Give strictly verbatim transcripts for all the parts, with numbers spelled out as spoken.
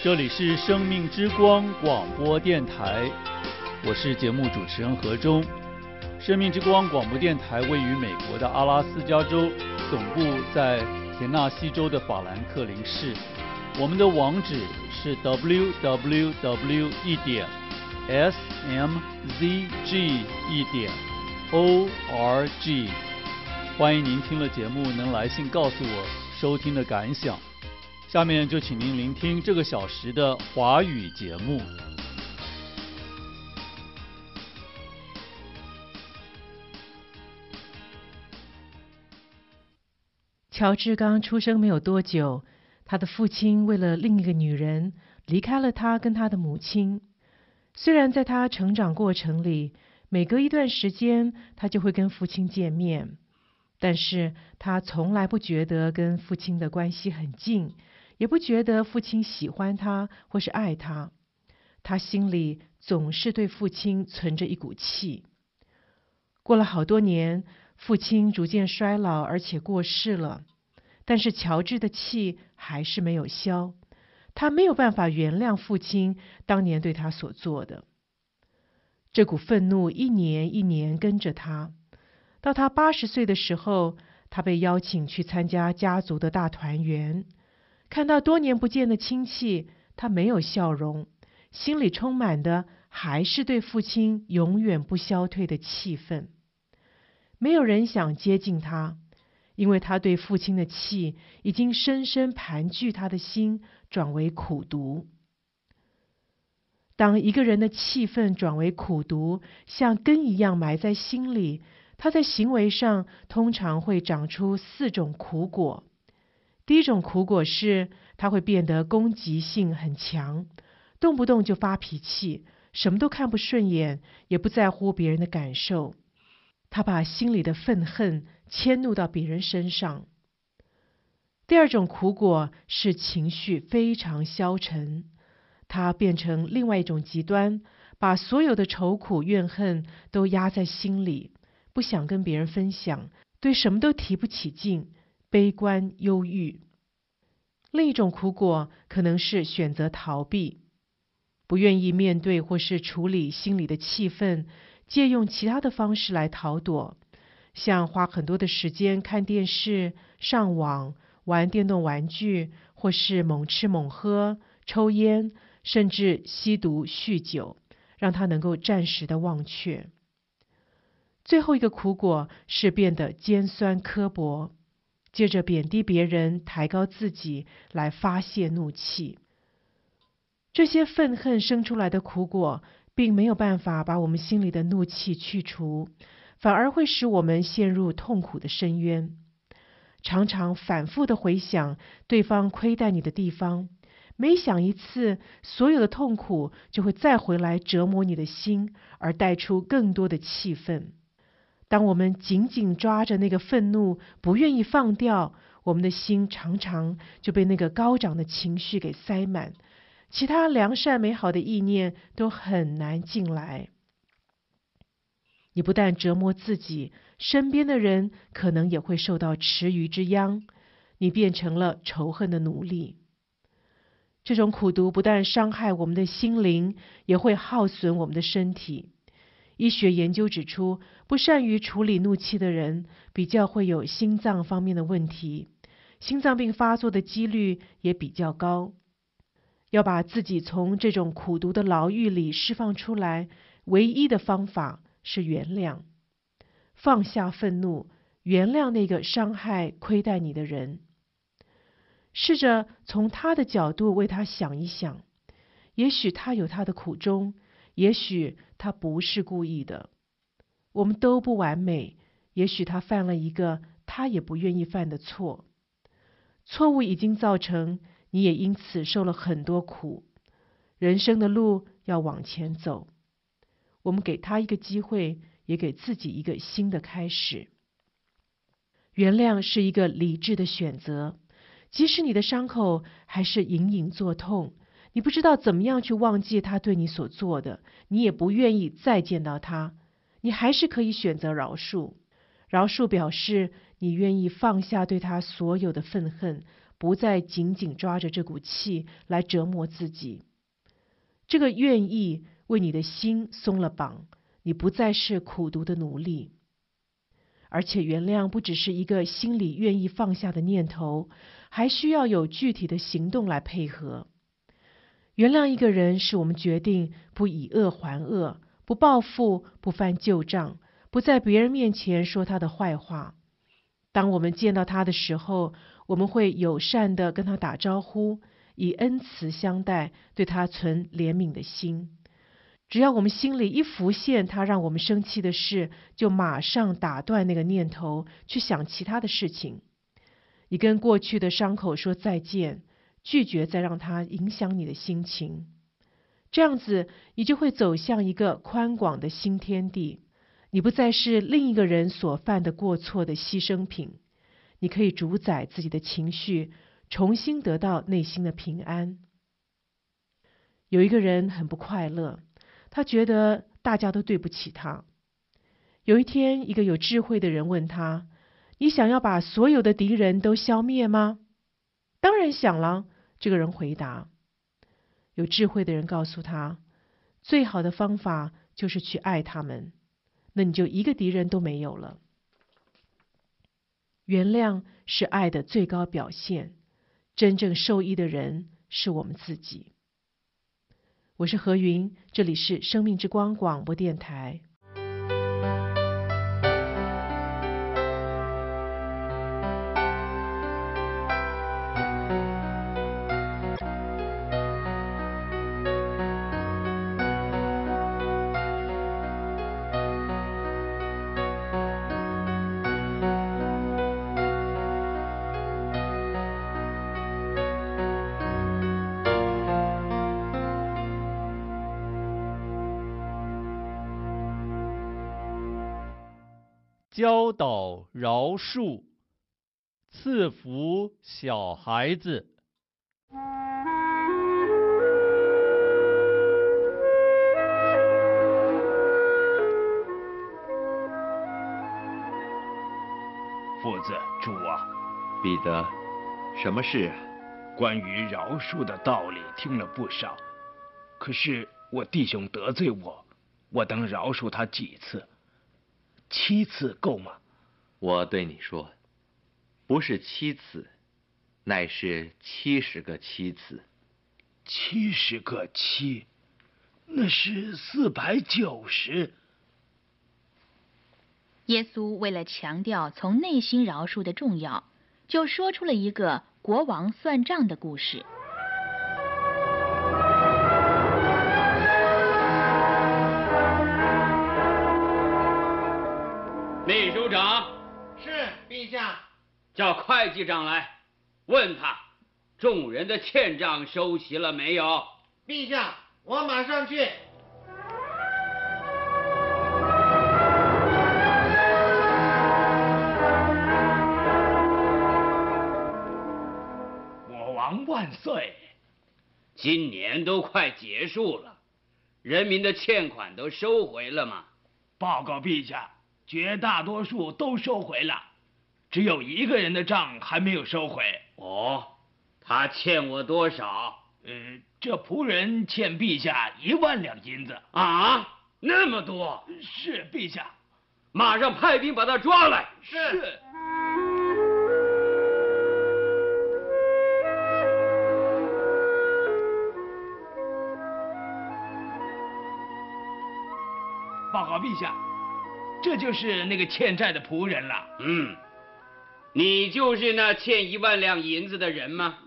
这里是生命之光广播电台，我是节目主持人何忠。生命之光广播电台位于美国的阿拉斯加州，总部在田纳西州的法兰克林市。我们的网址是 double-u double-u double-u 一点 s m z g 一点 o r g。欢迎您听了节目能来信告诉我收听的感想。下面就请您聆听这个小时的华语节目。 乔治刚出生没有多久，他的父亲为了另一个女人离开了他跟他的母亲。虽然在他成长过程里，每隔一段时间他就会跟父亲见面，但是他从来不觉得跟父亲的关系很近，也不觉得父亲喜欢他或是爱他。他心里总是对父亲存着一股气。过了好多年，父亲逐渐衰老而且过世了，但是乔治的气还是没有消。他没有办法原谅父亲当年对他所做的。这股愤怒一年一年跟着他，到他八十岁的时候，他被邀请去参加家族的大团圆。看到多年不见的亲戚，他没有笑容，心里充满的还是对父亲永远不消退的气愤。没有人想接近他，因为他对父亲的气已经深深盘踞他的心，转为苦毒。当一个人的气愤转为苦毒，像根一样埋在心里，他在行为上通常会长出四种苦果。第一种苦果是他会变得攻击性很强，动不动就发脾气，什么都看不顺眼，也不在乎别人的感受。他把心里的愤恨迁怒到别人身上。第二种苦果是情绪非常消沉，他变成另外一种极端，把所有的愁苦怨恨都压在心里，不想跟别人分享，对什么都提不起劲，悲观忧郁。另一种苦果可能是选择逃避，不愿意面对或是处理心里的气愤，借用其他的方式来逃躲，像花很多的时间看电视、上网、玩电动玩具，或是猛吃猛喝、抽烟，甚至吸毒酗酒，让他能够暂时的忘却。最后一个苦果是变得尖酸刻薄，借着贬低别人，抬高自己来发泄怒气。这些愤恨生出来的苦果，并没有办法把我们心里的怒气去除，反而会使我们陷入痛苦的深渊。常常反复的回想对方亏待你的地方，每想一次，所有的痛苦就会再回来折磨你的心，而带出更多的气愤。当我们紧紧抓着那个愤怒，不愿意放掉，我们的心常常就被那个高涨的情绪给塞满，其他良善美好的意念都很难进来。你不但折磨自己，身边的人可能也会受到池鱼之殃，你变成了仇恨的奴隶。这种苦毒不但伤害我们的心灵，也会耗损我们的身体。医学研究指出，不善于处理怒气的人，比较会有心脏方面的问题，心脏病发作的几率也比较高。要把自己从这种苦毒的牢狱里释放出来，唯一的方法是原谅。放下愤怒，原谅那个伤害亏待你的人。试着从他的角度为他想一想，也许他有他的苦衷，也许他不是故意的。我们都不完美，也许他犯了一个他也不愿意犯的错。错误已经造成，你也因此受了很多苦。人生的路要往前走，我们给他一个机会，也给自己一个新的开始。原谅是一个理智的选择，即使你的伤口还是隐隐作痛，你不知道怎么样去忘记他对你所做的，你也不愿意再见到他，你还是可以选择饶恕。饶恕表示你愿意放下对他所有的愤恨， 不再紧紧抓着这股气来折磨自己。这个愿意为你的心松了绑，你不再是苦毒的奴隶。而且原谅不只是一个心里愿意放下的念头，还需要有具体的行动来配合。原谅一个人是我们决定不以恶还恶，不报复，不翻旧账，不在别人面前说他的坏话。当我们见到他的时候，我们会友善地跟他打招呼，以恩慈相待，对他存怜悯的心。只要我们心里一浮现他让我们生气的事，就马上打断那个念头，去想其他的事情。你跟过去的伤口说再见，拒绝再让它影响你的心情。这样子，你就会走向一个宽广的新天地。你不再是另一个人所犯的过错的牺牲品，你可以主宰自己的情绪，重新得到内心的平安。有一个人很不快乐，他觉得大家都对不起他。有一天，一个有智慧的人问他：你想要把所有的敌人都消灭吗？当然想了，这个人回答。有智慧的人告诉他，最好的方法就是去爱他们，那你就一个敌人都没有了。原谅是爱的最高表现，真正受益的人是我们自己。我是何云，这里是生命之光广播电台。 教导饶恕，赐福小孩子。 夫子，主啊， 彼得，什么事啊？ 关于饶恕的道理听了不少，可是我弟兄得罪我，我当饶恕他几次？七次够吗？ 我对你说，不是七次，乃是七十个七次。 七十个七，那是四百九十。 耶稣为了强调从内心饶恕的重要，就说出了一个国王算账的故事。 秘书长， 是陛下。 叫会计长来，问他众人的欠账收齐了没有？ 陛下，我马上去。 我王万岁！ 今年都快结束了，人民的欠款都收回了吗？ 报告陛下，绝大多数都收回了，只有一个人的账还没有收回。 哦，他欠我多少？ 呃，这仆人欠陛下一万两银子。 啊，那么多？ 是陛下。 马上派兵把他抓来。 是。 是。报告陛下，这就是那个欠债的仆人了。 嗯，你就是那欠一万两银子的人吗？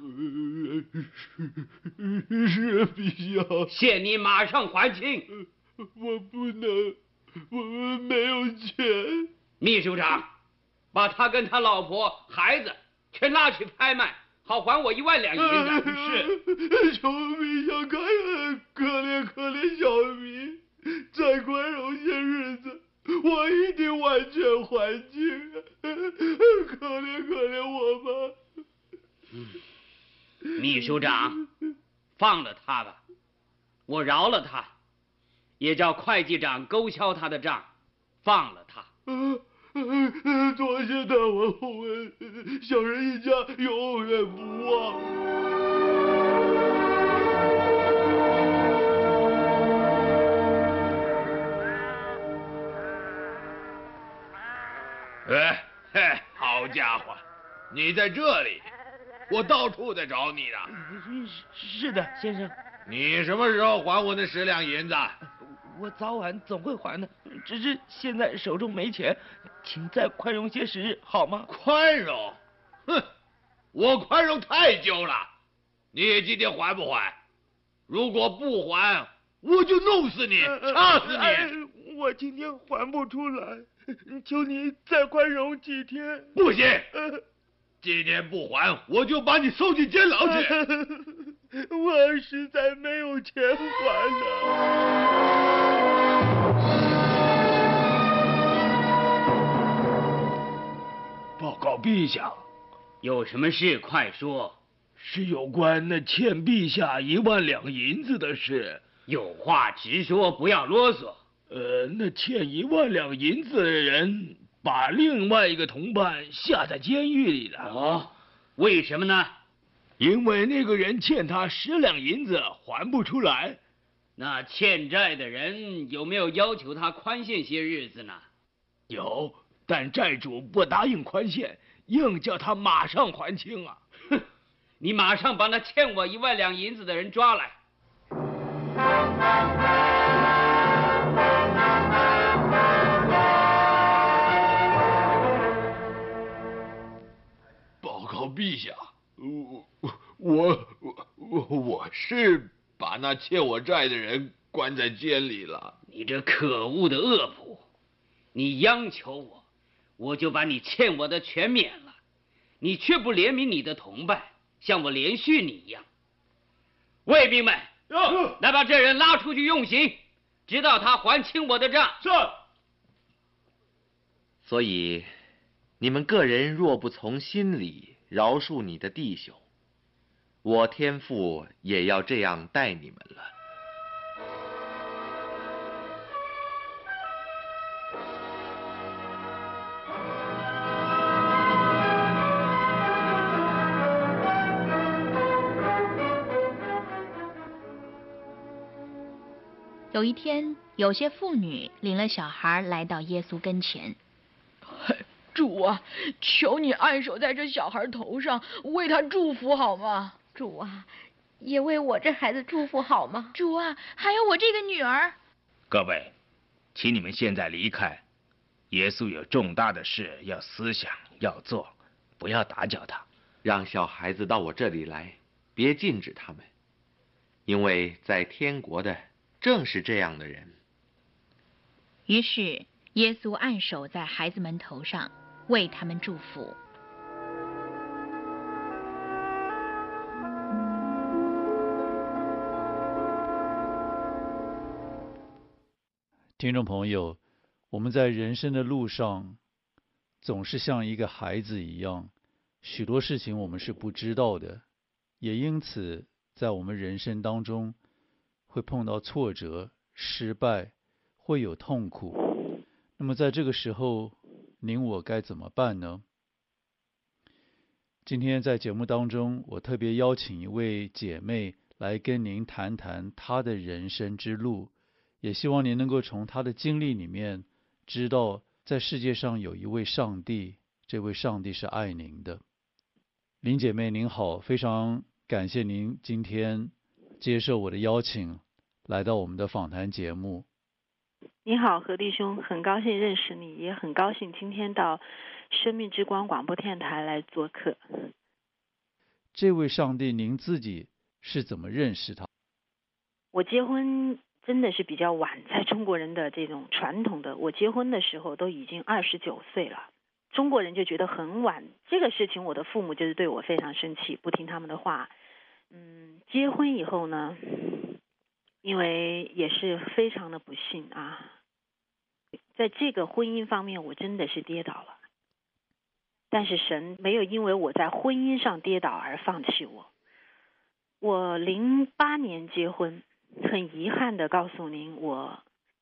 是陛下。 限你马上还清。 我不能，我没有钱。 秘书长，把他跟他老婆、孩子全拉去拍卖，好还我一万两银子。 是。求陛下开恩，可怜可怜小民。再宽容些日子，我一定完全还清。可怜可怜我吧。 秘书长，放了他吧，我饶了他，也叫会计长勾销他的账，放了他。 啊， 多谢大王洪恩，小人一家永远不忘。 哎嘿，好家伙，你在这里，我到处在找你呢。 是是的，先生。 你什么时候还我那十两银子？ 我早晚总会还的，只是现在手中没钱，请再宽容些时日好吗？ 宽容？哼，我宽容太久了。你今天还不还？如果不还，我就弄死你，掐死你！ 哎，我今天还不出来，求你再宽容几天。 不行，今天不还，我就把你送进监牢去。 我实在没有钱还呢。 报告陛下， 有什么事快说。 是有关那欠陛下一万两银子的事。 有话直说，不要啰嗦。 呃，那欠一万两银子的人把另外一个同伴下在监狱里了。 哦，为什么呢？ 因为那个人欠他十两银子还不出来。 那欠债的人有没有要求他宽限些日子呢？ 有，但债主不答应宽限，硬叫他马上还清啊！ 哼，你马上把那欠我一万两银子的人抓来。 报告陛下。我我我我是把那欠我债的人关在监里了。 你这可恶的恶仆，你央求我，我就把你欠我的全免了，你却不怜悯你的同伴，像我怜恤你一样。卫兵们，来把这人拉出去用刑，直到他还清我的账。 是。 所以，你们个人若不从心里饶恕你的弟兄，我天父也要这样待你们了。 有一天，有些妇女领了小孩来到耶稣跟前。 主啊，求你按手在这小孩头上，为他祝福好吗？ 主啊，也为我这孩子祝福好吗？ 主啊，还有我这个女儿。 各位，请你们现在离开。耶稣有重大的事要思想要做，不要打搅他。 让小孩子到我这里来，别禁止他们，因为在天国的正是这样的人。 于是耶稣按手在孩子们头上，为他们祝福。 听众朋友，我们在人生的路上，总是像一个孩子一样，许多事情我们是不知道的，也因此在我们人生当中会碰到挫折、失败，会有痛苦。那么在这个时候，您我该怎么办呢？今天在节目当中，我特别邀请一位姐妹来跟您谈谈她的人生之路，也希望您能够从她的经历里面知道，在世界上有一位上帝，这位上帝是爱您的。林姐妹您好，非常感谢您今天接受我的邀请，来到我们的访谈节目。 你好，何弟兄，很高兴认识你，也很高兴今天到生命之光广播电台来做客。 这位上帝您自己是怎么认识他？ 我结婚真的是比较晚，在中国人的这种传统的，我结婚的时候都已经二十九岁了，中国人就觉得很晚。这个事情我的父母就是对我非常生气，不听他们的话。嗯，结婚以后呢，因为也是非常的不幸啊，在这个婚姻方面我真的是跌倒了，但是神没有因为我在婚姻上跌倒而放弃我。我零八年结婚，很遗憾的告诉您，我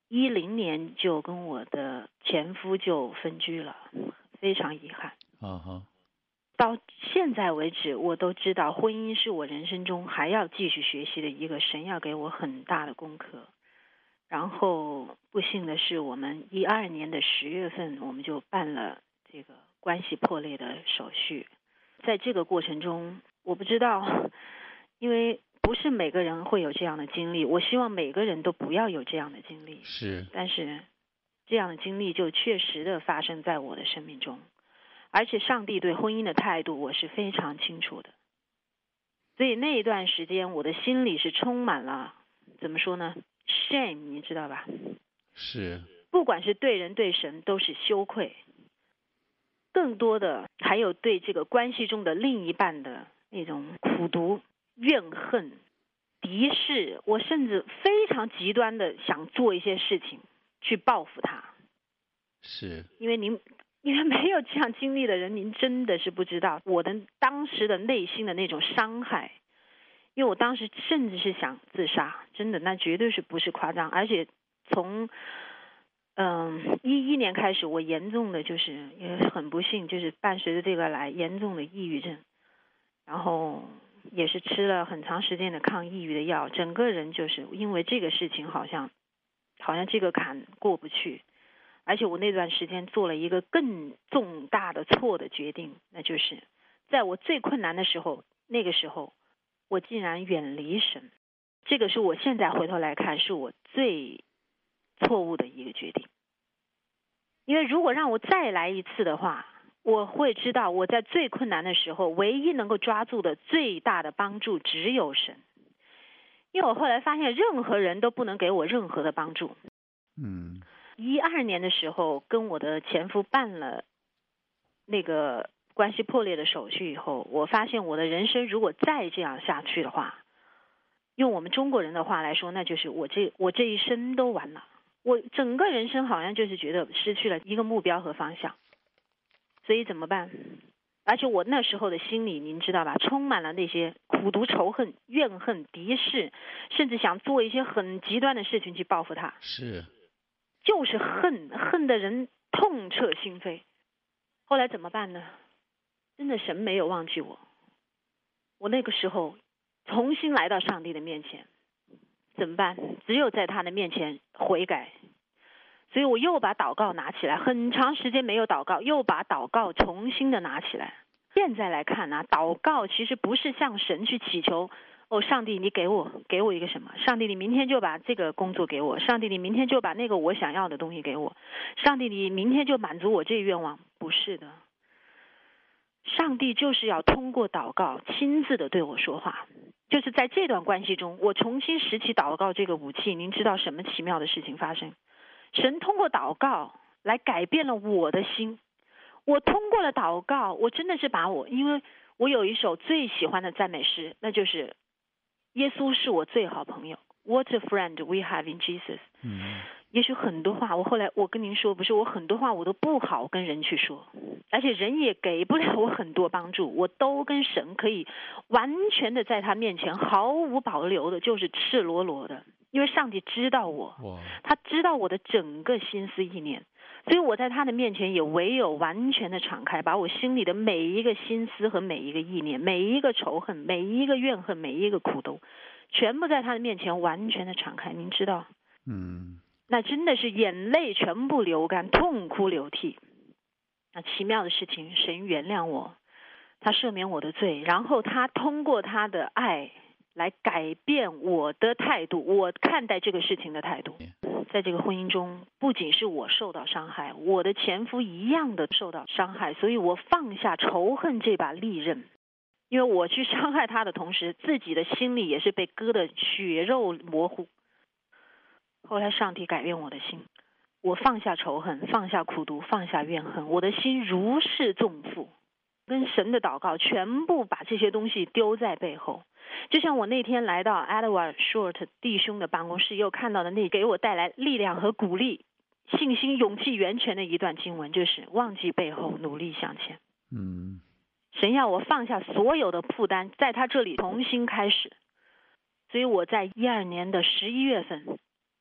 一零年就跟我的前夫就分居了，非常遗憾。 啊哈。 到现在为止，我都知道婚姻是我人生中还要继续学习的一个神要给我很大的功课。然后不幸的是，我们一二年的十月份，我们就办了这个关系破裂的手续。在这个过程中，我不知道，因为不是每个人会有这样的经历，我希望每个人都不要有这样的经历。 是。 但是这样的经历就确实的发生在我的生命中。而且上帝对婚姻的态度我是非常清楚的，所以那一段时间我的心里是充满了怎么说呢 shame， 你知道吧？ 是。 不管是对人对神都是羞愧，更多的还有对这个关系中的另一半的那种苦毒、怨恨、敌视，我甚至非常极端的想做一些事情去报复他。 是。 因为您因为没有这样经历的人，您真的是不知道我的当时的内心的那种伤害。因为我当时甚至是想自杀，真的，那绝对是不是夸张。而且从嗯一一年开始，我严重的就是也很不幸，就是伴随着这个来严重的抑郁症，然后也是吃了很长时间的抗抑郁的药，整个人就是因为这个事情好像好像这个坎过不去。而且我那段时间做了一个更重大的错的决定，那就是在我最困难的时候，那个时候我竟然远离神。这个是我现在回头来看是我最错误的一个决定。因为如果让我再来一次的话，我会知道我在最困难的时候唯一能够抓住的最大的帮助只有神。因为我后来发现任何人都不能给我任何的帮助。 嗯。 一二年的时候跟我的前夫办了那个关系破裂的手续以后，我发现我的人生如果再这样下去的话，用我们中国人的话来说，那就是我这我这一生都完了。我整个人生好像就是觉得失去了一个目标和方向。所以怎么办？而且我那时候的心里您知道吧，充满了那些苦毒、仇恨、怨恨、敌视，甚至想做一些很极端的事情去报复他。 是。 就是恨，恨的人痛彻心扉。后来怎么办呢？真的神没有忘记我。我那个时候重新来到上帝的面前，怎么办？只有在他的面前悔改。所以我又把祷告拿起来，很长时间没有祷告，又把祷告重新的拿起来。现在来看呢、啊，祷告其实不是向神去祈求，哦，上帝你给我给我一个什么？上帝你明天就把这个工作给我，上帝你明天就把那个我想要的东西给我，上帝你明天就满足我这愿望。不是的，上帝就是要通过祷告亲自的对我说话。就是在这段关系中，我重新拾起祷告这个武器，您知道什么奇妙的事情发生？神通过祷告来改变了我的心。我通过了祷告，我真的是把我，因为我有一首最喜欢的赞美诗，那就是耶稣是我最好朋友 What a friend we have in Jesus。 嗯， 也许很多话我后来我跟您说，不是我很多话我都不好跟人去说，而且人也给不了我很多帮助，我都跟神可以完全的在他面前毫无保留的，就是赤裸裸的。因为上帝知道我，他知道我的整个心思意念，所以我在他的面前也唯有完全的敞开，把我心里的每一个心思和每一个意念，每一个仇恨，每一个怨恨，每一个苦毒，全部在他的面前完全的敞开。您知道， 嗯， 那真的是眼泪全部流干，痛哭流涕。那奇妙的事情，神原谅我，他赦免我的罪，然后他通过他的爱来改变我的态度，我看待这个事情的态度。在这个婚姻中，不仅是我受到伤害，我的前夫一样的受到伤害，所以我放下仇恨这把利刃。因为我去伤害他的同时，自己的心里也是被割得血肉模糊。后来上帝改变我的心，我放下仇恨，放下苦毒，放下怨恨，我的心如释重负，跟神的祷告全部把这些东西丢在背后。就像我那天来到 Edward Short 弟兄的办公室，又看到的那给我带来力量和鼓励、信心、勇气源泉的一段经文，就是忘记背后，努力向前。 嗯， 神要我放下所有的负担，在他这里重新开始。所以我在一二年的十一月份，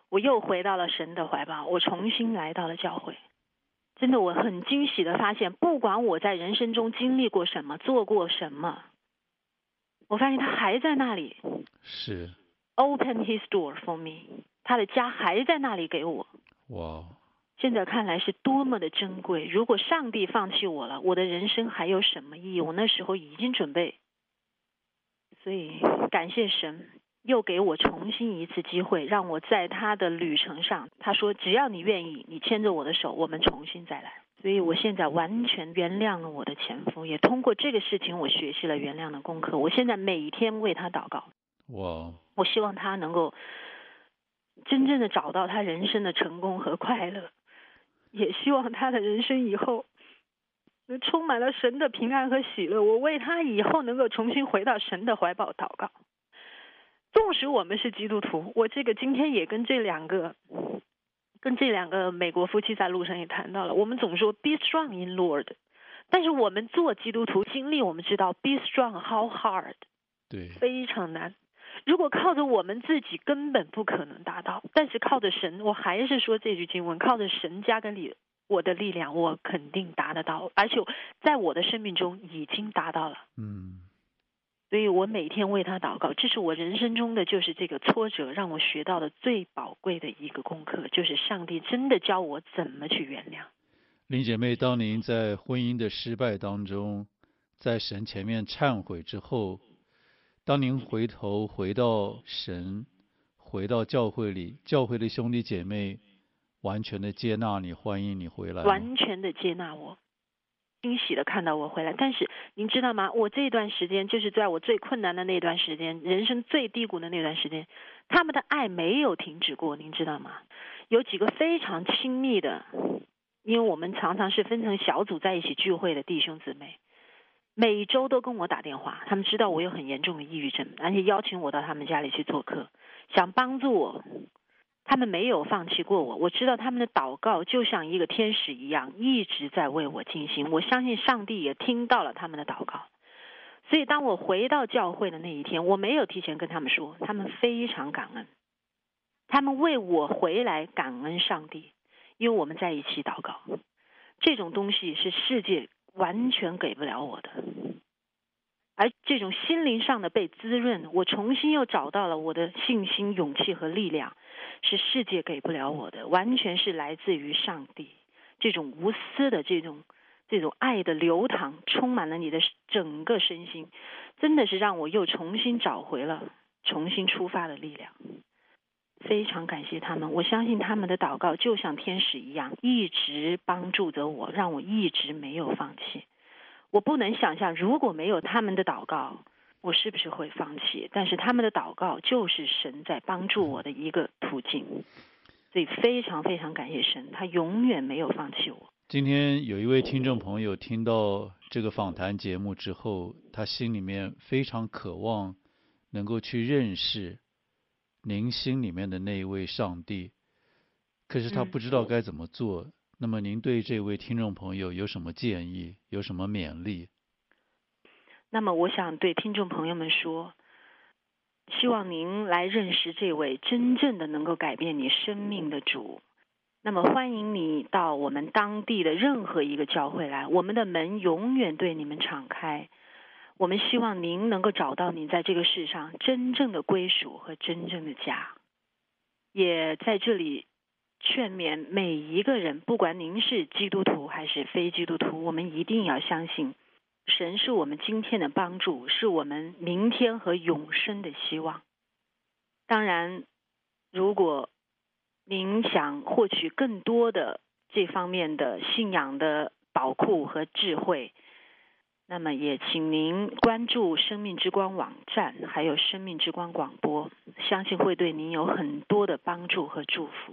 我又回到了神的怀抱，我重新来到了教会。真的，我很惊喜的发现，不管我在人生中经历过什么，做过什么，我发现他还在那里。 是。 Open his door for me， 他的家还在那里给我。 哇。 现在看来是多么的珍贵。如果上帝放弃我了，我的人生还有什么意义？我那时候已经准备。所以感谢神，又给我重新一次机会，让我在他的旅程上，他说只要你愿意，你牵着我的手，我们重新再来。所以我现在完全原谅了我的前夫，也通过这个事情我学习了原谅的功课。我现在每天为他祷告。 哇！ 我希望他能够真正的找到他人生的成功和快乐，也希望他的人生以后充满了神的平安和喜乐。我为他以后能够重新回到神的怀抱祷告。纵使我们是基督徒，我这个今天也跟这两个跟这两个美国夫妻在路上也谈到了，我们总说 be strong in Lord， 但是我们做基督徒经历，我们知道 be strong how hard， 对， 非常难。如果靠着我们自己根本不可能达到，但是靠着神，我还是说这句经文，靠着神加跟力我的力量，我肯定达得到，而且在我的生命中已经达到了。 嗯， 所以我每天为他祷告，这是我人生中的就是这个挫折让我学到的最宝贵的一个功课，就是上帝真的教我怎么去原谅。 林姐妹，当您在婚姻的失败当中，在神前面忏悔之后，当您回头回到神，回到教会里，教会的兄弟姐妹完全的接纳你，欢迎你回来， 完全的接纳我，惊喜的看到我回来。但是您知道吗？我这段时间就是在我最困难的那段时间，人生最低谷的那段时间，他们的爱没有停止过，您知道吗？有几个非常亲密的，因为我们常常是分成小组在一起聚会的弟兄姊妹，每周都跟我打电话，他们知道我有很严重的抑郁症，而且邀请我到他们家里去做客，想帮助我。他们没有放弃过我，我知道他们的祷告就像一个天使一样，一直在为我进行。我相信上帝也听到了他们的祷告。所以当我回到教会的那一天，我没有提前跟他们说，他们非常感恩，他们为我回来感恩上帝，因为我们在一起祷告。这种东西是世界完全给不了我的，而这种心灵上的被滋润，我重新又找到了我的信心、勇气和力量，是世界给不了我的，完全是来自于上帝。这种无私的这种这种爱的流淌，充满了你的整个身心，真的是让我又重新找回了重新出发的力量。非常感谢他们，我相信他们的祷告就像天使一样，一直帮助着我，让我一直没有放弃。我不能想象如果没有他们的祷告，我是不是会放弃，但是他们的祷告就是神在帮助我的一个途径。所以非常非常感谢神，他永远没有放弃我。 今天有一位听众朋友听到这个访谈节目之后，他心里面非常渴望能够去认识您心里面的那一位上帝，可是他不知道该怎么做。嗯、那么您对这位听众朋友有什么建议，有什么勉励？ 那么我想对听众朋友们说，希望您来认识这位真正的能够改变你生命的主。那么欢迎你到我们当地的任何一个教会来，我们的门永远对你们敞开。我们希望您能够找到你在这个世上真正的归属和真正的家。也在这里劝勉每一个人，不管您是基督徒还是非基督徒，我们一定要相信神是我们今天的帮助，是我们明天和永生的希望。当然，如果您想获取更多的这方面的信仰的宝库和智慧，那么也请您关注生命之光网站，还有生命之光广播，相信会对您有很多的帮助和祝福。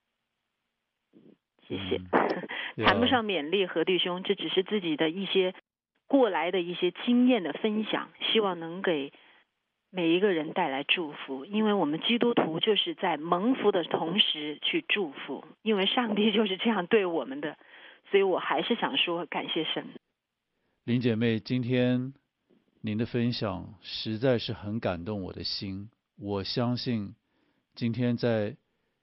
谢谢。嗯、谈不上勉励何弟兄，这只是自己的一些过来的一些经验的分享，希望能给每一个人带来祝福。因为我们基督徒就是在蒙福的同时去祝福，因为上帝就是这样对我们的，所以我还是想说感谢神。 林姐妹，今天您的分享实在是很感动我的心。我相信今天在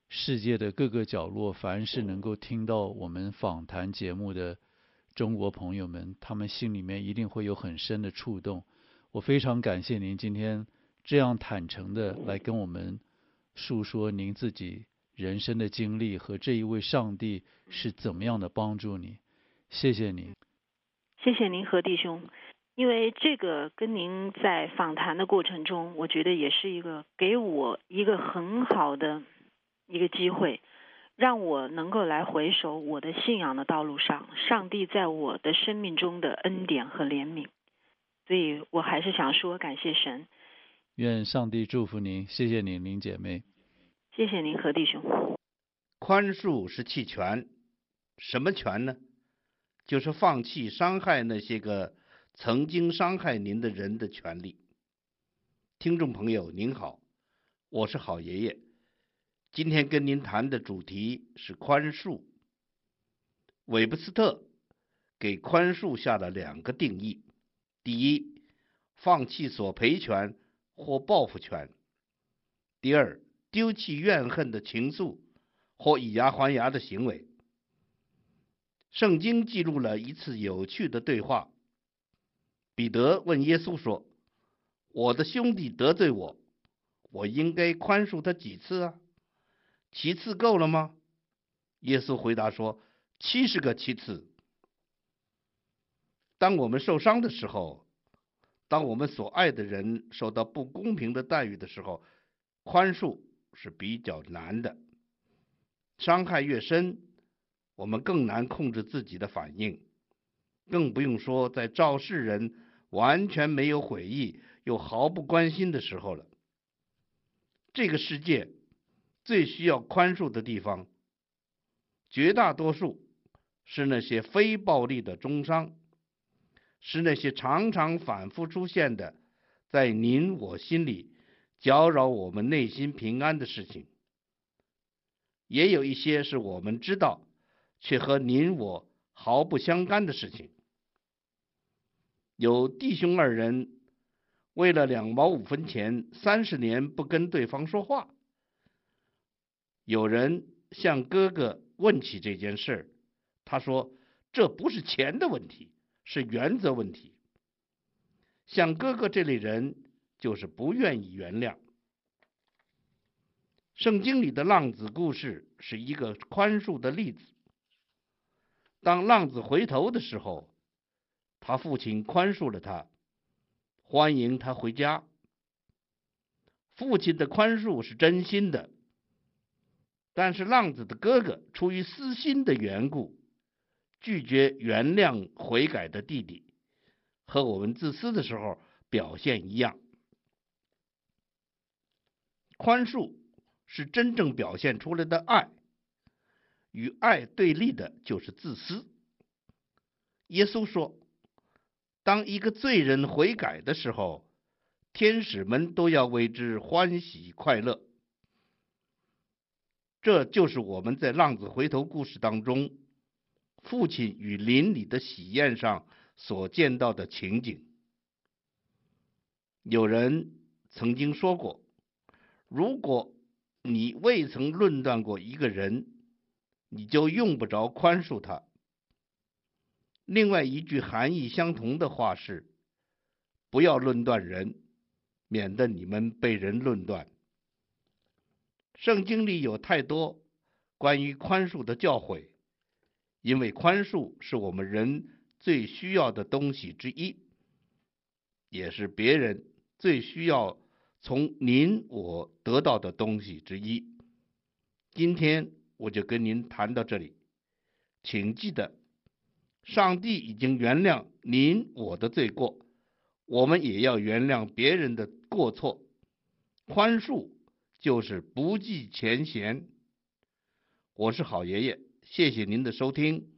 世界的各个角落，凡是能够听到我们访谈节目的中国朋友们，他们心里面一定会有很深的触动。我非常感谢您今天这样坦诚的来跟我们述说您自己人生的经历和这一位上帝是怎么样的帮助你。谢谢您。 谢谢您何弟兄，因为这个跟您在访谈的过程中，我觉得也是一个给我一个很好的一个机会，让我能够来回首我的信仰的道路上，上帝在我的生命中的恩典和怜悯。所以我还是想说感谢神。 愿上帝祝福您，谢谢您林姐妹。 谢谢您何弟兄。 宽恕是弃权，什么权呢？就是放弃伤害那些个曾经伤害您的人的权利。听众朋友您好，我是好爷爷，今天跟您谈的主题是宽恕。韦伯斯特给宽恕下了两个定义：第一，放弃索赔权或报复权；第二，丢弃怨恨的情愫或以牙还牙的行为。圣经记录了一次有趣的对话。彼得问耶稣说：我的兄弟得罪我，我应该宽恕他几次啊？七次够了吗？耶稣回答说：七十个七次。当我们受伤的时候，当我们所爱的人受到不公平的待遇的时候，宽恕是比较难的。伤害越深，我们更难控制自己的反应，更不用说在肇事人完全没有悔意又毫不关心的时候了。这个世界最需要宽恕的地方，绝大多数是那些非暴力的中伤，是那些常常反复出现的在您我心里搅扰我们内心平安的事情。也有一些是我们知道却和您我毫不相干的事情。有弟兄二人为了两毛五分钱三十年不跟对方说话，有人向哥哥问起这件事，他说这不是钱的问题，是原则问题。像哥哥这类人就是不愿意原谅。圣经里的浪子故事是一个宽恕的例子。当浪子回头的时候，他父亲宽恕了他，欢迎他回家。父亲的宽恕是真心的，但是浪子的哥哥出于私心的缘故，拒绝原谅悔改的弟弟，和我们自私的时候表现一样。宽恕是真正表现出来的爱，与爱对立的就是自私。耶稣说，当一个罪人悔改的时候，天使们都要为之欢喜快乐。这就是我们在浪子回头故事当中，父亲与邻里的喜宴上所见到的情景。有人曾经说过，如果你未曾论断过一个人，你就用不着宽恕他。另外一句含义相同的话是，不要论断人，免得你们被人论断。圣经里有太多关于宽恕的教诲，因为宽恕是我们人最需要的东西之一，也是别人最需要从您我得到的东西之一。今天我就跟您谈到这里，请记得，上帝已经原谅您我的罪过，我们也要原谅别人的过错。宽恕就是不计前嫌。我是好爷爷，谢谢您的收听。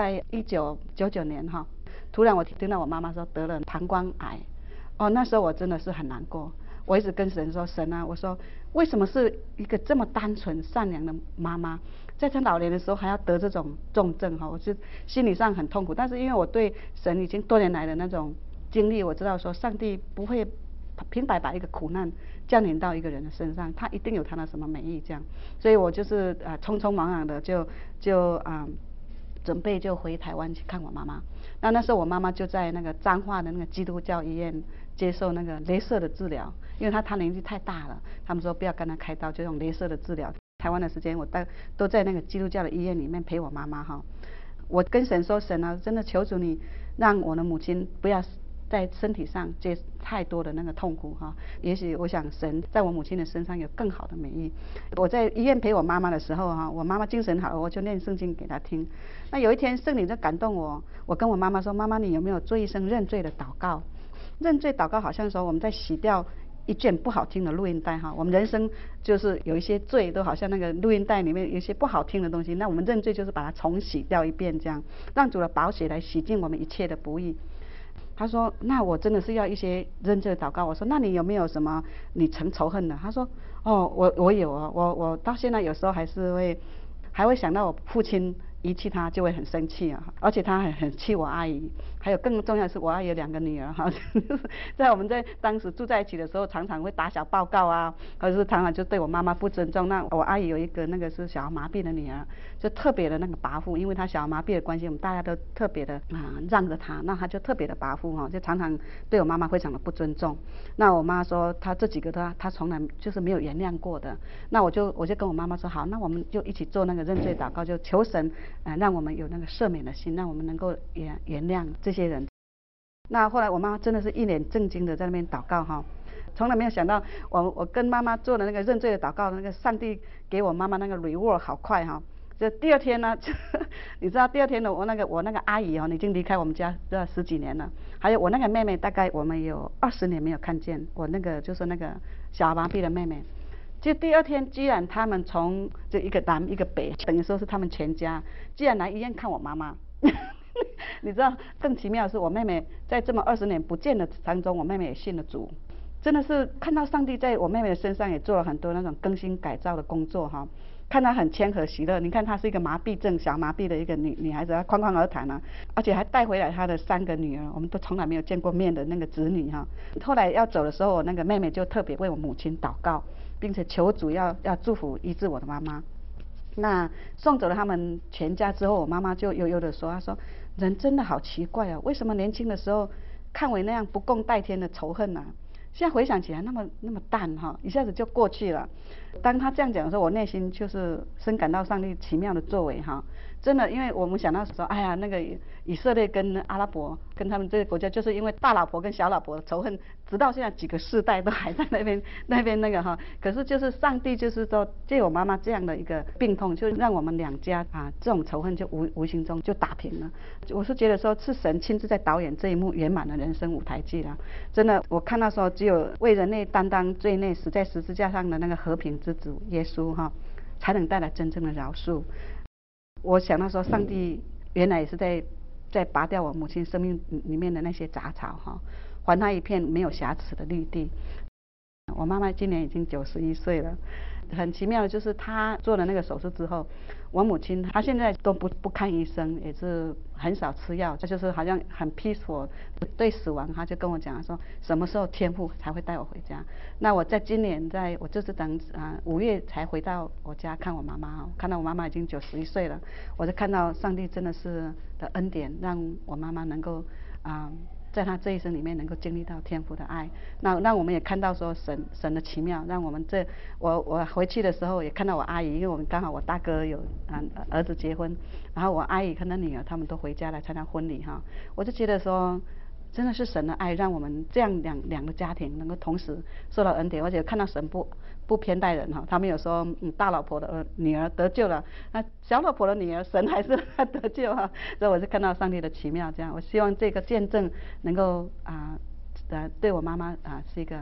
在一九九九年哈，突然我听到我妈妈说得了膀胱癌，哦，那时候我真的是很难过。我一直跟神说，神啊，我说为什么是一个这么单纯善良的妈妈，在她老年的时候还要得这种重症哈，我是心理上很痛苦。但是因为我对神已经多年来的那种经历，我知道说上帝不会平白把一个苦难降临到一个人的身上，他一定有他的什么美意这样。所以我就是呃匆匆忙忙的就就啊、呃、准备就回台湾去看我妈妈。那那时候我妈妈就在那个彰化的那个基督教医院接受那个镭射的治疗，因为她她年纪太大了，他们说不要跟她开刀，就用镭射的治疗。台湾的时间我带都在那个基督教的医院里面陪我妈妈哈。我跟神说，神啊，真的求主你让我的母亲不要在身体上接太多的那个痛苦哈。也许我想神在我母亲的身上有更好的美意。我在医院陪我妈妈的时候哈，我妈妈精神好了，我就念圣经给她听。那有一天圣灵就感动我，我跟我妈妈说，妈妈你有没有做一声认罪的祷告？认罪祷告好像说我们在洗掉一卷不好听的录音带哈，我们人生就是有一些罪都好像那个录音带里面有一些不好听的东西，那我们认罪就是把它重洗掉一遍，这样让主的宝血来洗净我们一切的不义。他说那我真的是要一些认罪祷告。我说那你有没有什么你曾仇恨的？他说哦我我有啊，我我到现在有时候还是会还会想到我父亲遗弃他就会很生气啊，而且他很很气我阿姨，还有更重要的是我阿姨有两个女儿哈，在我们在当时住在一起的时候，常常会打小报告啊，或者是常常就对我妈妈不尊重。那我阿姨有一个那个是小儿麻痹的女儿，就特别的那个跋扈，因为她小儿麻痹的关系，我们大家都特别的啊让着她，那她就特别的跋扈哈，就常常对我妈妈非常的不尊重。那我妈说她这几个她她从来就是没有原谅过的。那我就我就跟我妈妈说好，那我们就一起做那个认罪祷告，就求神呃，让我们有那个赦免的心，让我们能够原原谅这些人。那后来我妈真的是一脸正经的在那边祷告哈，从来没有想到我我跟妈妈做的那个认罪的祷告，那个上帝给我妈妈那个 reward 好快哈。就第二天呢，你知道第二天呢，我那个我那个阿姨哦，已经离开我们家这十几年了，还有我那个妹妹，大概我们有二十年没有看见，我那个就是那个小儿麻痹的妹妹。就第二天，居然他们从就一个南一个北，等于说是他们全家，居然来医院看我妈妈。你知道更奇妙的是，我妹妹在这么二十年不见的当中，我妹妹也信了主，真的是看到上帝在我妹妹的身上也做了很多那种更新改造的工作哈。看她很谦和喜乐，你看她是一个麻痹症小麻痹的一个女女孩子，她宽宽而谈啊，而且还带回来她的三个女儿，我们都从来没有见过面的那个子女哈。后来要走的时候，我那个妹妹就特别为我母亲祷告，并且求主要要祝福医治我的妈妈。那送走了他们全家之后，我妈妈就悠悠的说，她说人真的好奇怪啊，为什么年轻的时候看为那样不共戴天的仇恨啊，现在回想起来那么那么淡哈，一下子就过去了。当他这样讲的时候，我内心就是深感到上帝奇妙的作为哈。真的，因为我们想到说，哎呀，那个以色列跟阿拉伯跟他们这个国家，就是因为大老婆跟小老婆的仇恨，直到现在几个世代都还在那边那边那个哈。可是就是上帝就是说，借我妈妈这样的一个病痛，就让我们两家啊这种仇恨就无无形中就打平了。我是觉得说，是神亲自在导演这一幕圆满的人生舞台剧了。真的，我看到说，只有为人类担当罪孽，死在十字架上的那个和平之主耶稣哈，才能带来真正的饶恕。我想到说，上帝原来也是在在拔掉我母亲生命里面的那些杂草哈，还她一片没有瑕疵的绿地。我妈妈今年已经九十一岁了，很奇妙的就是她做了那个手术之后，我母亲她现在都不不看医生，也是很少吃药，她就是好像很 peaceful， 对死亡她就跟我讲说什么时候天父才会带我回家。那我在今年在我就是等啊五月才回到我家看我妈妈，看到我妈妈已经九十一岁了，我就看到上帝真的是的恩典，让我妈妈能够啊。在他这一生里面能够经历到天父的爱，那让我们也看到说神神的奇妙，让我们这我我回去的时候也看到我阿姨，因为我们刚好我大哥有啊儿子结婚，然后我阿姨跟他女儿他们都回家来参加婚礼哈，我就觉得说真的是神的爱，让我们这样两两个家庭能够同时受到恩典，而且看到神不不偏待人哈。他们有说嗯大老婆的儿女儿得救了，那小老婆的女儿神还是得救哈，所以我是看到上帝的奇妙这样。我希望这个见证能够啊呃对我妈妈啊是一个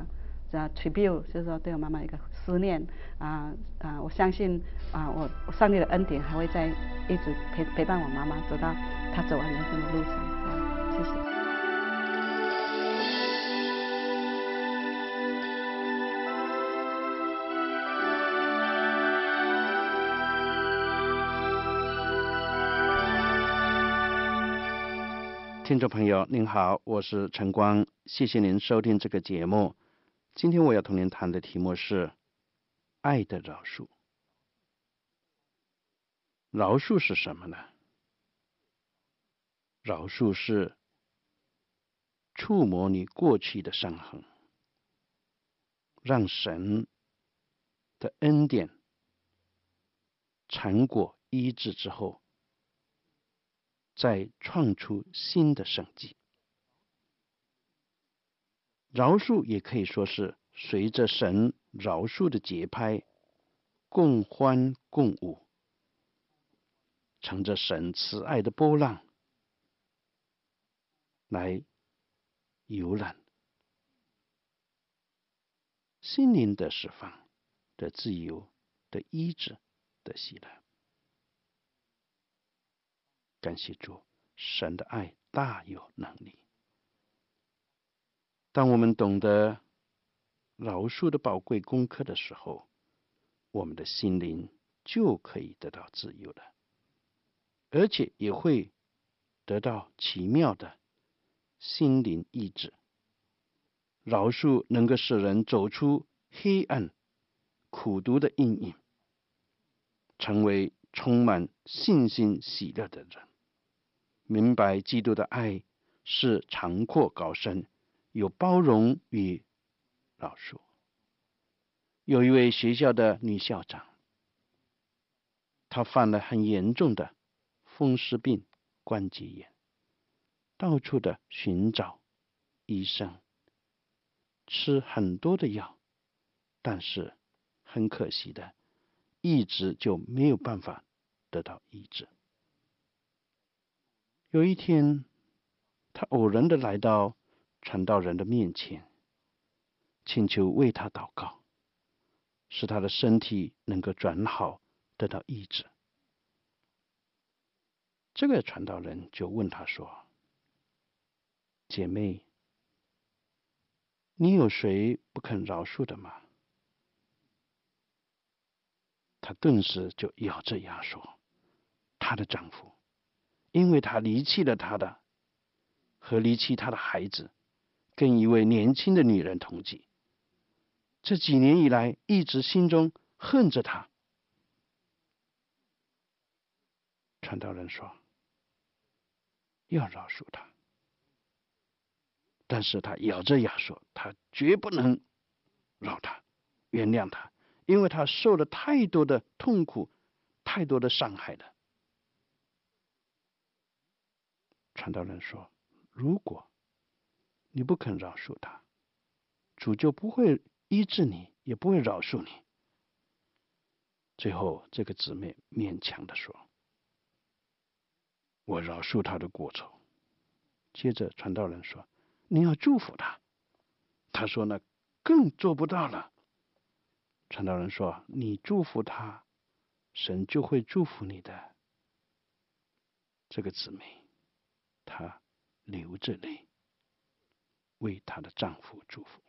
啊 tribute， 就是说对我妈妈一个思念啊啊，我相信啊，我上帝的恩典还会在一直陪陪伴我妈妈走到她走完人生的路程啊，谢谢。 听众朋友您好，我是陈光，谢谢您收听这个节目。今天我要同您谈的题目是爱的饶恕。饶恕是什么呢？饶恕是触摸你过去的伤痕，让神的恩典成果医治之后，再创出新的生机。饶恕也可以说是随着神饶恕的节拍，共欢共舞，乘着神慈爱的波浪来游览，心灵的释放、的自由、的医治、的喜乐。感谢主，神的爱大有能力。当我们懂得饶恕的宝贵功课的时候，我们的心灵就可以得到自由了，而且也会得到奇妙的心灵医治。饶恕能够使人走出黑暗、苦毒的阴影，成为充满信心喜乐的人。明白基督的爱是长阔高深，有包容与饶恕。有一位学校的女校长，她犯了很严重的风湿病关节炎，到处的寻找医生，吃很多的药，但是很可惜的，一直就没有办法得到医治。有一天，他偶然的来到传道人的面前，请求为他祷告，使他的身体能够转好，得到医治。这个传道人就问他说：姐妹，你有谁不肯饶恕的吗？她顿时就咬着牙说：她的丈夫，因为他离弃了他的和离弃他的孩子，跟一位年轻的女人同居，这几年以来一直心中恨着他。传道人说要饶恕他，但是他咬着牙说他绝不能饶他，原谅他，因为他受了太多的痛苦，太多的伤害了。传道人说，如果你不肯饶恕他，主就不会医治你，也不会饶恕你。最后这个姊妹勉强的说，我饶恕他的过错。接着传道人说，你要祝福他。他说呢，更做不到了。传道人说，你祝福他，神就会祝福你的。这个姊妹她流着泪为她的丈夫祝福。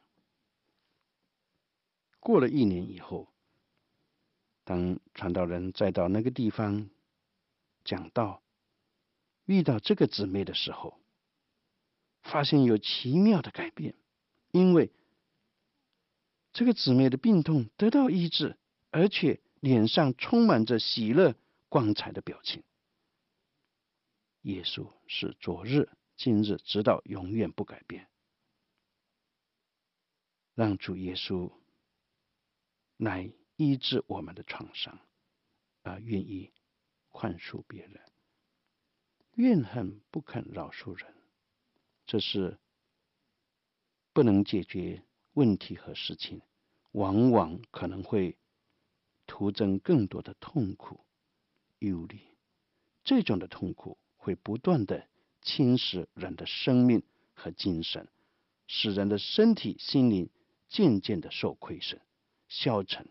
过了一年以后，当传道人再到那个地方讲道，遇到这个姊妹的时候，发现有奇妙的改变，因为这个姊妹的病痛得到医治，而且脸上充满着喜乐光彩的表情。耶稣是昨日今日直到永远不改变。让主耶稣来医治我们的创伤，而愿意宽恕别人。怨恨不肯饶恕人，这是不能解决问题和事情，往往可能会徒增更多的痛苦、忧虑。这种的痛苦会不断的侵蚀人的生命和精神，使人的身体、心灵渐渐的受亏损、消沉。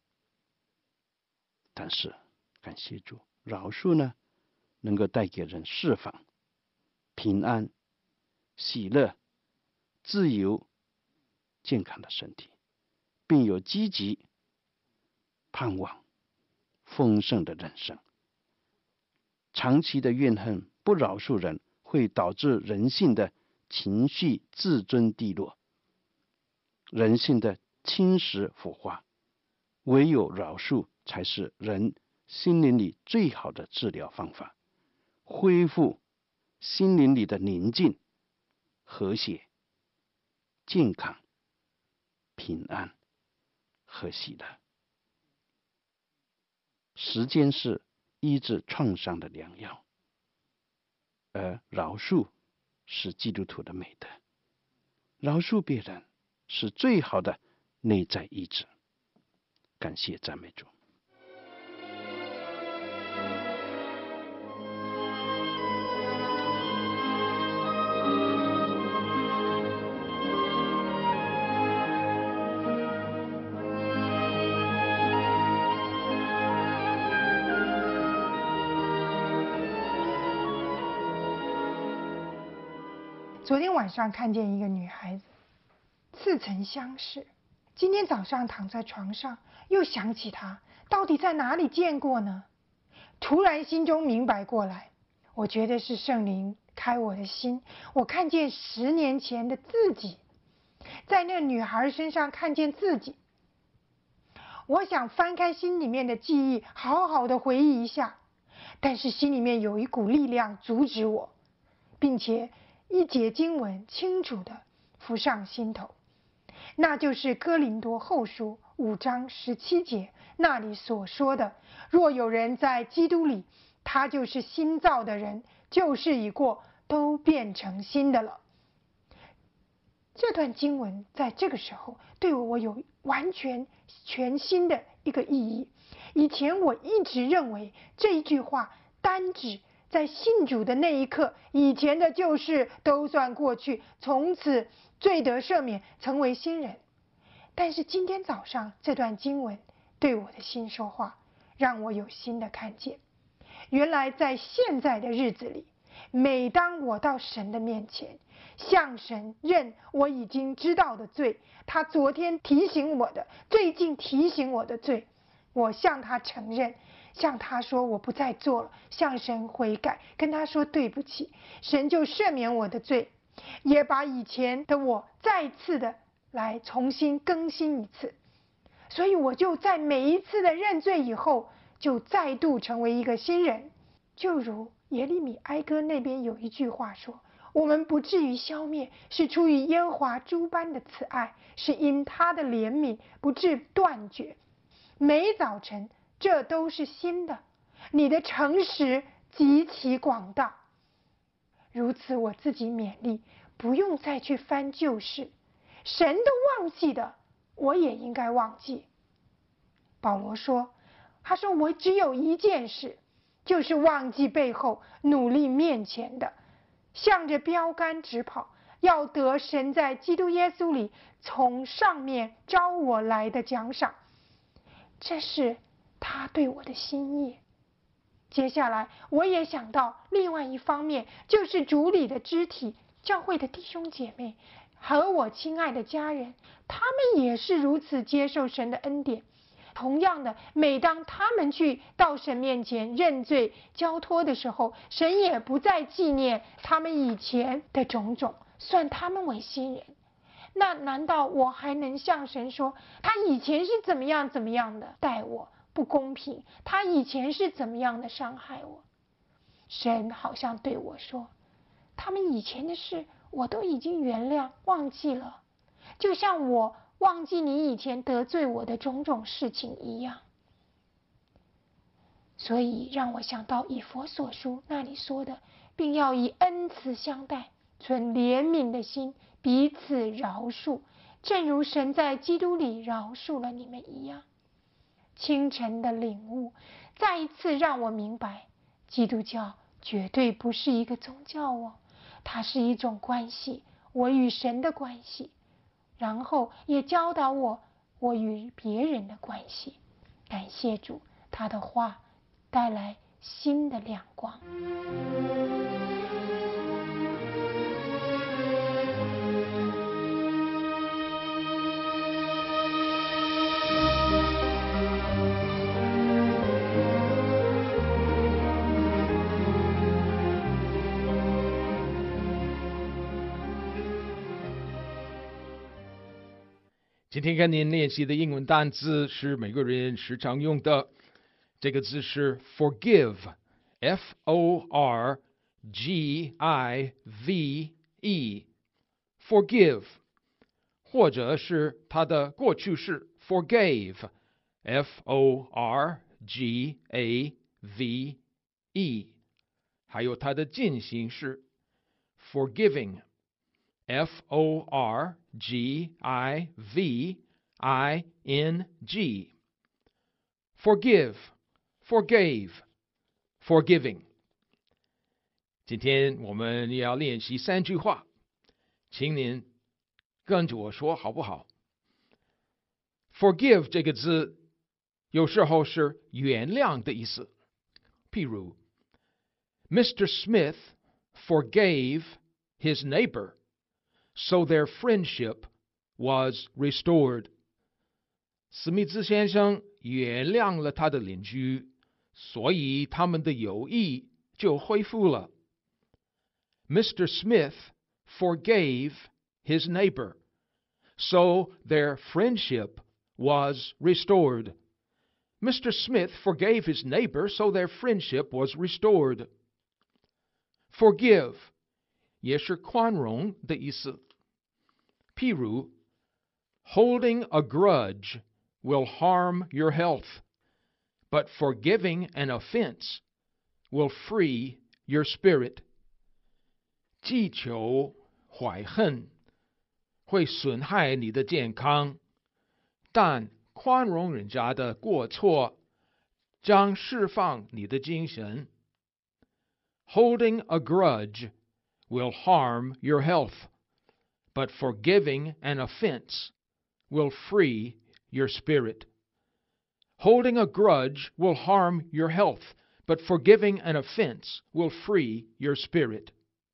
但是感谢主，饶恕呢，能够带给人释放、平安、喜乐、自由、健康的身体，并有积极、盼望、丰盛的人生。长期的怨恨、不饶恕人，会导致人性的情绪自尊低落，人性的侵蚀腐化。唯有饶恕才是人心灵里最好的治疗方法，恢复心灵里的宁静、和谐、健康、平安和喜乐。时间是医治创伤的良药，而饶恕是基督徒的美德。饶恕别人是最好的内在医治。感谢赞美主。 昨天晚上看见一个女孩子，似曾相识。今天早上躺在床上，又想起她，到底在哪里见过呢？突然心中明白过来，我觉得是圣灵开我的心，我看见十年前的自己，在那女孩身上看见自己。我想翻开心里面的记忆，好好的回忆一下，但是心里面有一股力量阻止我，并且一节经文清楚的浮上心头，那就是哥林多后书五章十七节那里所说的：若有人在基督里，他就是新造的人，旧事已过，都变成新的了。这段经文在这个时候对我有完全全新的一个意义。以前我一直认为这一句话单指在信主的那一刻，以前的旧事都算过去，从此罪得赦免，成为新人。但是今天早上这段经文对我的心说话，让我有新的看见。原来在现在的日子里，每当我到神的面前，向神认我已经知道的罪，他昨天提醒我的，最近提醒我的罪，我向他承认，向他说我不再做了，向神悔改，跟他说对不起，神就赦免我的罪，也把以前的我再次的来重新更新一次。所以我就在每一次的认罪以后，就再度成为一个新人。就如耶利米哀歌那边有一句话说，我们不至于消灭，是出于耶和华诸般的慈爱，是因他的怜悯不致断绝。每早晨这都是新的，你的诚实极其广大。如此我自己勉励，不用再去翻旧事，神都忘记的，我也应该忘记。保罗说，他说我只有一件事，就是忘记背后，努力面前的，向着标杆直跑，要得神在基督耶稣里从上面招我来的奖赏。这是他对我的心意。接下来我也想到另外一方面，就是主里的肢体，教会的弟兄姐妹和我亲爱的家人，他们也是如此接受神的恩典。同样的，每当他们去到神面前认罪交托的时候，神也不再纪念他们以前的种种，算他们为新人。那难道我还能向神说，他以前是怎么样怎么样的待我不公平，他以前是怎么样的伤害我？神好像对我说，他们以前的事我都已经原谅忘记了，就像我忘记你以前得罪我的种种事情一样。所以让我想到以弗所书那里说的，并要以恩慈相待，存怜悯的心，彼此饶恕，正如神在基督里饶恕了你们一样。清晨的领悟再一次让我明白，基督教绝对不是一个宗教哦，它是一种关系，我与神的关系。 然后也教导我我与别人的关系。感谢主，他的话带来新的亮光。 今天跟您练习的英文单词是美国人时常用的，这个字是 forgive，F O R G I V E，forgive， 或者是它的过去式 forgave，F O R G A V E， 还有它的进行式 forgiving，F O R G I V I N G. Forgive, forgave, forgiving. 今天我们要练习三句话，请您跟着我说好不好？ Forgive 这个字有时候是原谅的意思，譬如 Mister Smith forgave his neighbor.So their friendship was restored. 史密斯先生原谅了他的邻居，所以他们的友谊就恢复了。Mister Smith forgave his neighbor, so their friendship was restored. Mister Smith forgave his neighbor, so their friendship was restored. Forgive 也是宽容的意思。譬如 Holding a grudge will harm your health, but forgiving an offense will free your spirit. 记仇怀恨会损害你的健康，但宽容人家的过错将释放你的精神。Holding a grudge will harm your health.But forgiving an offense will free your spirit. Holding a grudge will harm your health, but forgiving an offense will free your spirit.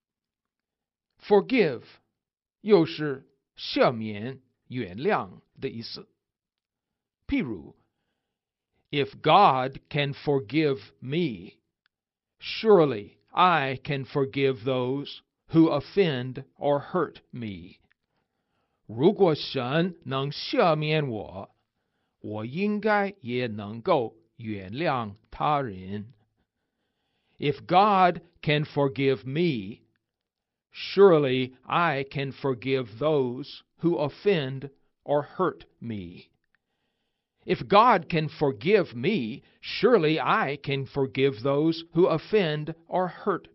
Forgive 又是赦免、原谅的意思。譬如 If God can forgive me, surely I can forgive those.Who offend or hurt me. 如果神能赦免我，我应该也能够原谅他人。If God can forgive me, surely I can forgive those who offend or hurt me. If God can forgive me, surely I can forgive those who offend or hurt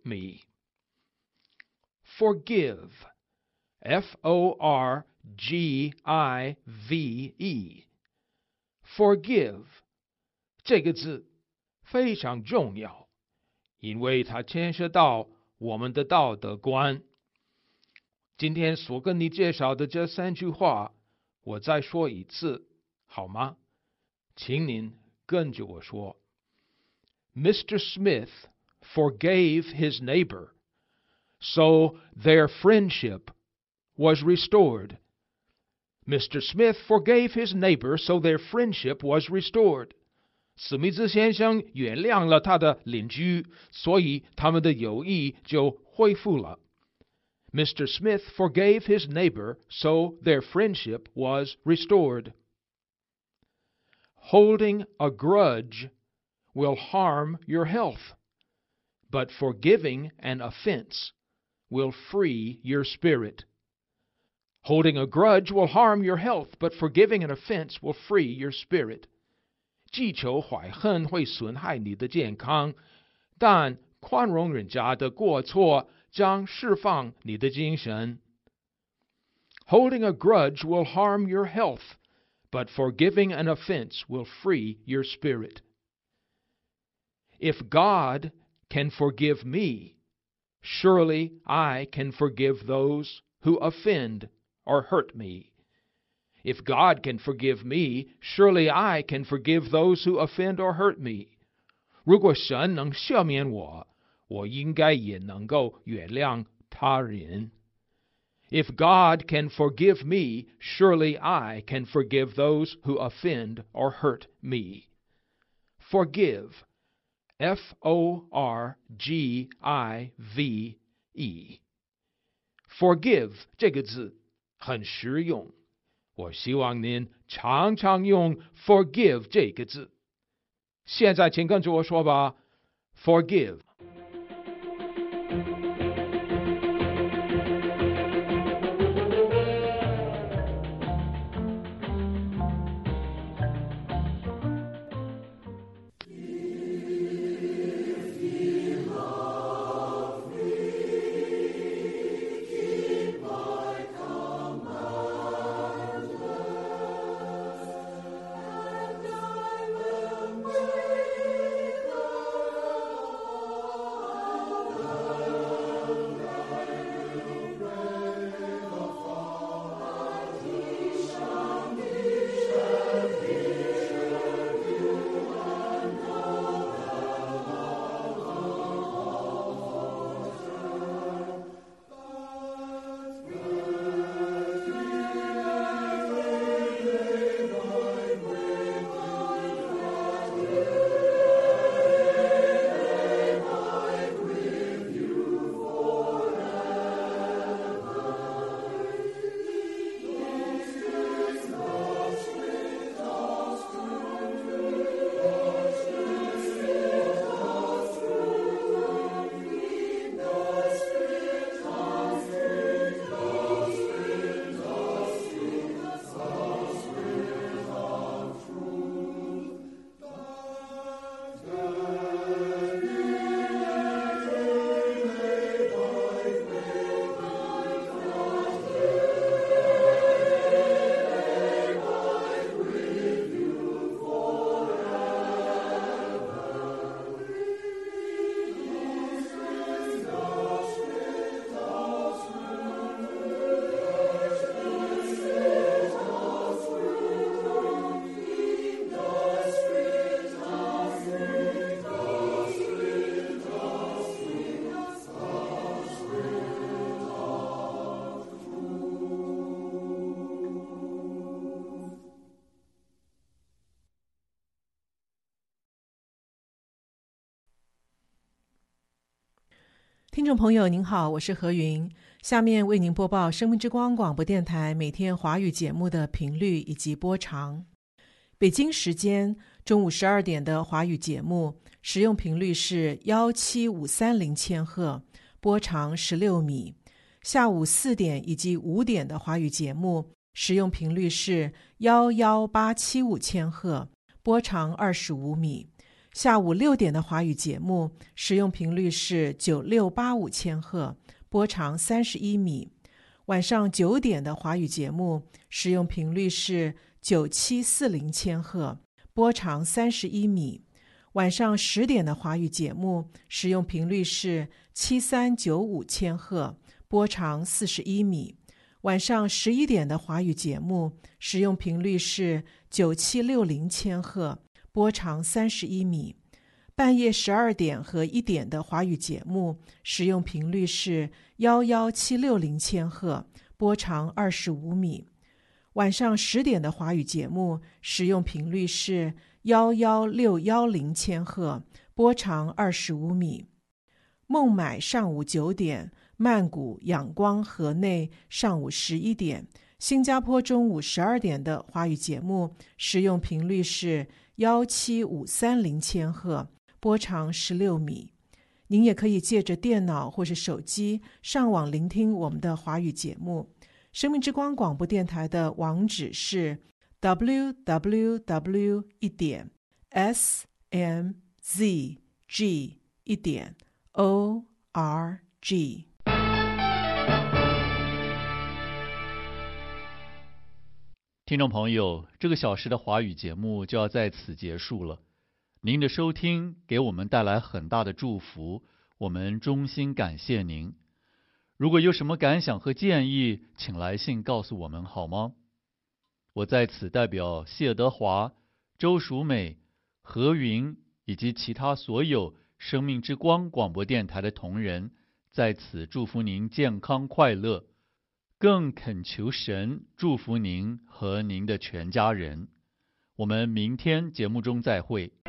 me.Forgive, F O R G I V E. Forgive 这个字非常重要，因为它牵涉到我们的道德观。今天所跟你介绍的这三句话，我再说一次，好吗？请您跟着我说。Mister Smith forgave his neighbor.So their friendship was restored. Mister Smith forgave his neighbor, so their friendship was restored. 史密斯先生原谅了他的邻居，所以他们的友谊就恢复了。Mister Smith forgave his neighbor, so their friendship was restored. Holding a grudge will harm your health, but forgiving an offense.will free your spirit. Holding a grudge will harm your health, but forgiving an offense will free your spirit. 记仇怀恨会损害你的健康，但宽容人家的过错将释放你的精神。Holding a grudge will harm your health, but forgiving an offense will free your spirit. If God can forgive me,Surely I can forgive those who offend or hurt me. If God can forgive me, surely I can forgive those who offend or hurt me. 如果神能赦免我，我应该也能够原谅他人。If God can forgive me, surely I can forgive those who offend or hurt me. Forgive, F O R G I V E. Forgive 这个字很实用，我希望您常常用 forgive 这个字。现在请跟着我说吧 ，forgive。 听众朋友您好，我是何云，下面为您播报生命之光广播电台每天华语节目的频率以及播长。北京时间中午十二点的华语节目使用频率是一七五三零千赫，波长十六米。下午四点以及五点的华语节目使用频率是一一八七五千赫，波长二十五米。下午六点的华语节目使用频率是九六八五千赫，波长三十一米。晚上九点的华语节目使用频率是九七四零千赫，波长三十一米。晚上十点的华语节目使用频率是七三九五千赫，波长四十一米。晚上十一点的华语节目使用频率是九七六零千赫，波长三十一米。半夜十二点和一点的华语节目使用频率是一一七六零千赫，波长二十五米。晚上十点的华语节目使用频率是一一六一零千赫，波长二十五米。孟买上午九点，曼谷、仰光、河内上午十一点，新加坡中午十二点的华语节目使用频率是一七五三零千赫，波长十六米。您也可以借着电脑或是手机上网聆听我们的华语节目。生命之光广播电台的网址是 double-u double-u double-u 一点 s m z g 一点 o r g。 听众朋友，这个小时的华语节目就要在此结束了。您的收听给我们带来很大的祝福，我们衷心感谢您。如果有什么感想和建议，请来信告诉我们好吗？ 我在此代表谢德华、周淑美、何云以及其他所有生命之光广播电台的同仁，在此祝福您健康快乐，更恳求神祝福您和您的全家人。我们明天节目中再会。